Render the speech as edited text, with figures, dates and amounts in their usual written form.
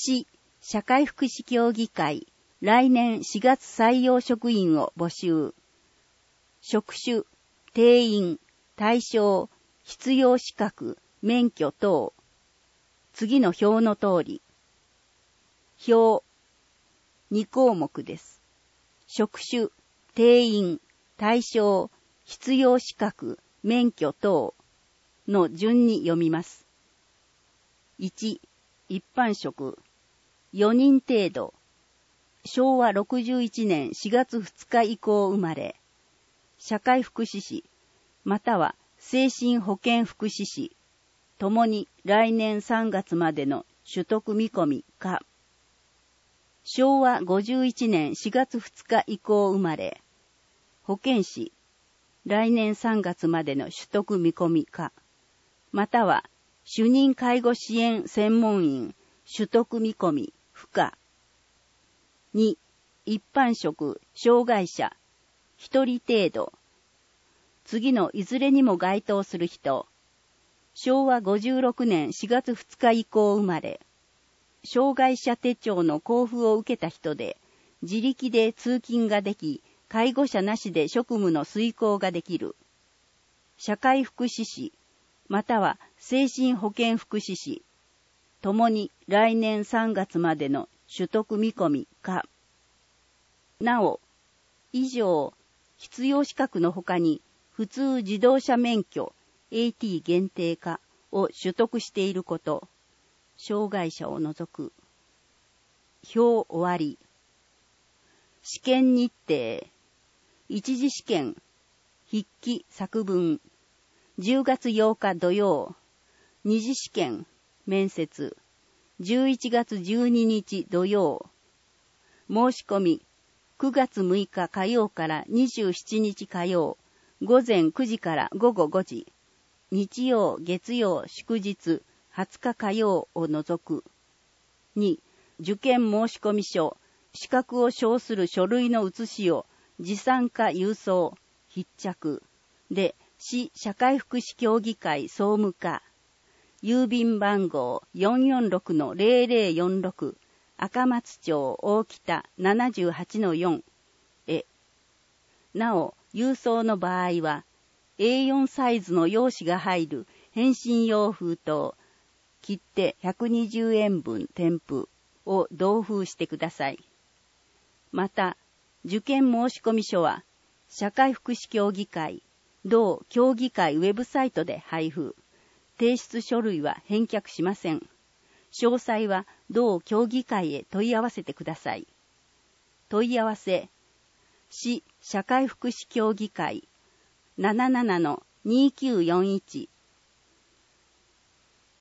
市社会福祉協議会、来年4月採用職員を募集。職種、定員、対象、必要資格、免許等。次の表の通り。表、2項目です。職種、定員、対象、必要資格、免許等の順に読みます。1、一般職、4人程度、昭和61年4月2日以降生まれ、社会福祉士、または精神保健福祉士、ともに来年3月までの取得見込みか、昭和51年4月2日以降生まれ、保健師、来年3月までの取得見込みか、または主任介護支援専門員取得見込み不可。2、一般職、障害者、1人程度。次のいずれにも該当する人、昭和56年4月2日以降生まれ、障害者手帳の交付を受けた人で、自力で通勤ができ、介護者なしで職務の遂行ができる。社会福祉士、または精神保健福祉士、ともに来年3月までの取得見込みか。なお、以上、必要資格のほかに、普通自動車免許 AT 限定化を取得していること、障害者を除く。表終わり。試験日程。一次試験、筆記作文、10月8日土曜。二次試験、面接、11月12日土曜。申し込み、9月6日火曜から27日火曜、午前9時から午後5時。日曜、月曜、祝日、20日火曜を除く。2、受験申込書、資格を証する書類の写しを持参か郵送、必着。で、市社会福祉協議会総務課。郵便番号 446-0046 赤松町大北 78-4 へ。なお、郵送の場合は、A4 サイズの用紙が入る返信用封筒、切手120円分添付を同封してください。また、受験申込書は、社会福祉協議会、同協議会ウェブサイトで配布。提出書類は返却しません。詳細は同協議会へ問い合わせてください。問い合わせ、市社会福祉協議会 77-2941